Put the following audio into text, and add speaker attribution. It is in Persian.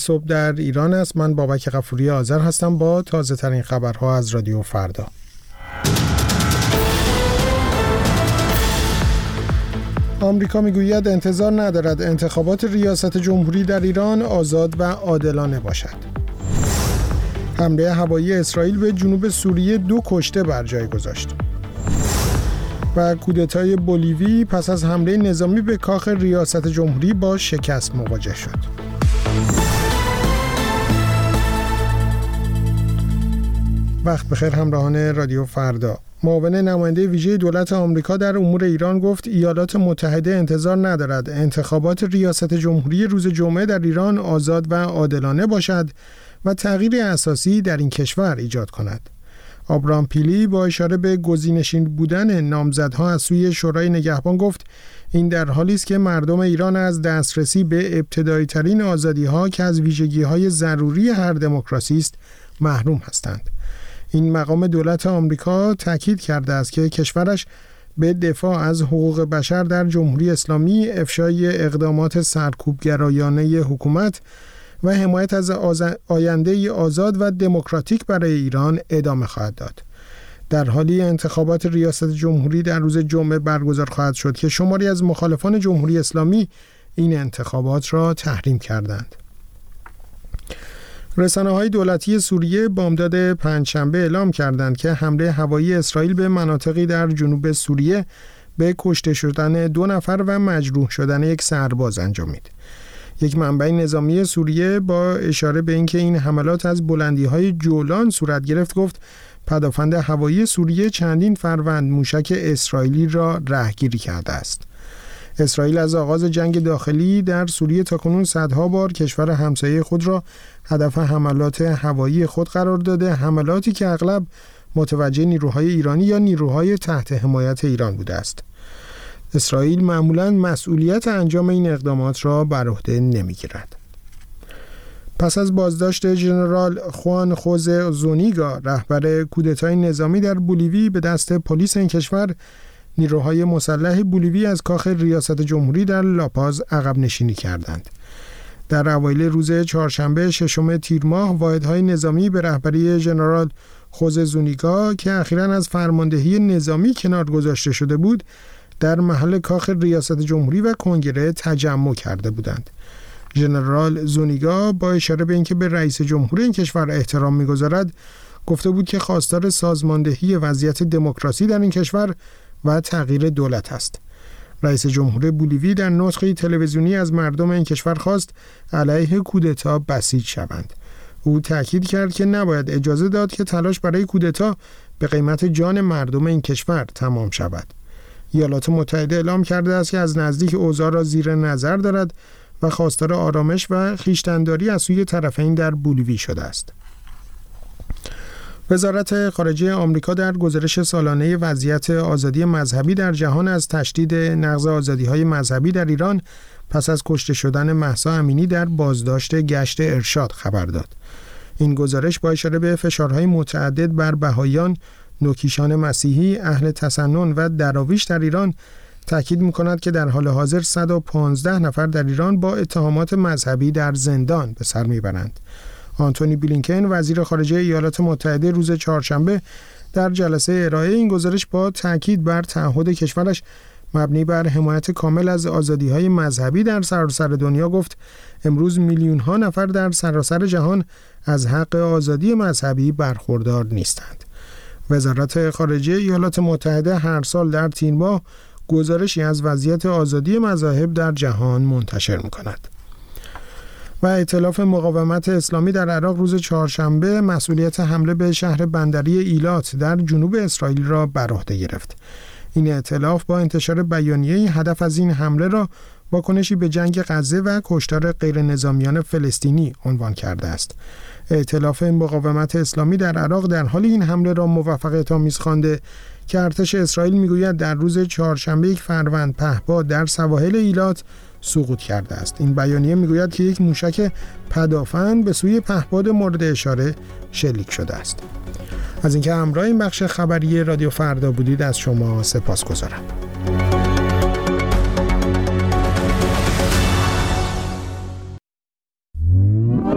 Speaker 1: صبح در ایران است. من بابک غفوری آذر هستم با تازه ترین خبرها از رادیو فردا. آمریکا میگوید انتظار ندارد انتخابات ریاست جمهوری در ایران آزاد و عادلانه باشد. حمله هوایی اسرائیل به جنوب سوریه 2 کشته بر جای گذاشت. و کودتای بولیوی پس از حمله نظامی به کاخ ریاست جمهوری با شکست مواجه شد. وقت بخیر همراهان رادیو فردا. معاون نماینده ویژه دولت آمریکا در امور ایران گفت ایالات متحده انتظار ندارد انتخابات ریاست جمهوری روز جمعه در ایران آزاد و عادلانه باشد و تغییر اساسی در این کشور ایجاد کند. آبرام پیلی با اشاره به گزینشین بودن نامزدها از سوی شورای نگهبان گفت این در حالی است که مردم ایران از دسترسی به ابتدایی ترین آزادی‌ها که از ویژگی‌های ضروری هر دموکراسی است محروم هستند. این مقام دولت آمریکا تاکید کرده است که کشورش به دفاع از حقوق بشر در جمهوری اسلامی، افشای اقدامات سرکوبگرایانه حکومت و حمایت از آینده آزاد و دموکراتیک برای ایران ادامه خواهد داد. در حالی انتخابات ریاست جمهوری در روز جمعه برگزار خواهد شد که شماری از مخالفان جمهوری اسلامی این انتخابات را تحریم کردند. رسانه‌های دولتی سوریه بامداد پنجشنبه اعلام کردند که حمله هوایی اسرائیل به مناطقی در جنوب سوریه به کشته شدن 2 نفر و مجروح شدن 1 سرباز انجامید. یک منبع نظامی سوریه با اشاره به اینکه این حملات از بلندی‌های جولان صورت گرفت گفت پدافند هوایی سوریه چندین فروند موشک اسرائیلی را رهگیری کرده است. اسرائیل از آغاز جنگ داخلی در سوریه تاکنون صدها بار کشور همسایه خود را هدف حملات هوایی خود قرار داده، حملاتی که اغلب متوجه نیروهای ایرانی یا نیروهای تحت حمایت ایران بوده است. اسرائیل معمولاً مسئولیت انجام این اقدامات را بر عهده نمی‌گیرد. پس از بازداشت ژنرال خوان خوزه زونیگا رهبر کودتای نظامی در بولیوی به دست پلیس این کشور، نیروهای مسلح بولیوی از کاخ ریاست جمهوری در لاپاز عقب نشینی کردند. در اوایل روز چهارشنبه 6 تیر ماه واحدهای نظامی به رهبری ژنرال خوزه زونیگا که اخیراً از فرماندهی نظامی کنار گذاشته شده بود، در محل کاخ ریاست جمهوری و کنگره تجمع کرده بودند. ژنرال زونیگا با اشاره به اینکه به رئیس جمهور این کشور احترام می‌گذارد، گفته بود که خواستار سازماندهی وضعیت دموکراسی در این کشور و تغییر دولت است. رئیس جمهور بولیوی در نطقی تلویزیونی از مردم این کشور خواست علیه کودتا بسیج شوند. او تاکید کرد که نباید اجازه داد که تلاش برای کودتا به قیمت جان مردم این کشور تمام شود. ایالات متحده اعلام کرده است که از نزدیک اوضاع را زیر نظر دارد و خواستار آرامش و خویشتن‌داری از سوی طرفین در بولیوی شده است. وزارت خارجه آمریکا در گزارش سالانه وضعیت آزادی مذهبی در جهان از تشدید نقض آزادی‌های مذهبی در ایران پس از کشته شدن مهسا امینی در بازداشت گشت ارشاد خبر داد. این گزارش با اشاره به فشارهای متعدد بر بهائیان، نوکیشان مسیحی، اهل تسنن و دراویش در ایران تاکید می‌کند که در حال حاضر 115 نفر در ایران با اتهامات مذهبی در زندان به سر میبرند. آنتونی بلینکن وزیر خارجه ایالات متحده روز چهارشنبه در جلسه ارائه این گزارش با تاکید بر تعهد کشورش مبنی بر حمایت کامل از آزادی‌های مذهبی در سراسر دنیا گفت امروز میلیون‌ها نفر در سراسر جهان از حق آزادی مذهبی برخوردار نیستند. وزارت خارجه ایالات متحده هر سال در تیر ماه گزارشی از وضعیت آزادی مذاهب در جهان منتشر می‌کند. و ائتلاف مقاومت اسلامی در عراق روز چهارشنبه مسئولیت حمله به شهر بندری ایلات در جنوب اسرائیل را بر عهده گرفت. این ائتلاف با انتشار بیانیه هدف از این حمله را واکنشی به جنگ غزه و کشتار غیرنظامیان فلسطینی عنوان کرده است. ائتلاف مقاومت اسلامی در عراق در حال این حمله را موفقیت‌آمیز خوانده که ارتش اسرائیل میگوید در روز چهارشنبه 1 فروند پهپاد در سواحل ایلات سقوط کرده است. این بیانیه میگوید که یک موشک پدافند به سوی پهپاد مورد اشاره شلیک شده است. از اینکه همراه این بخش خبری رادیو فردا بودید از شما سپاسگزارم.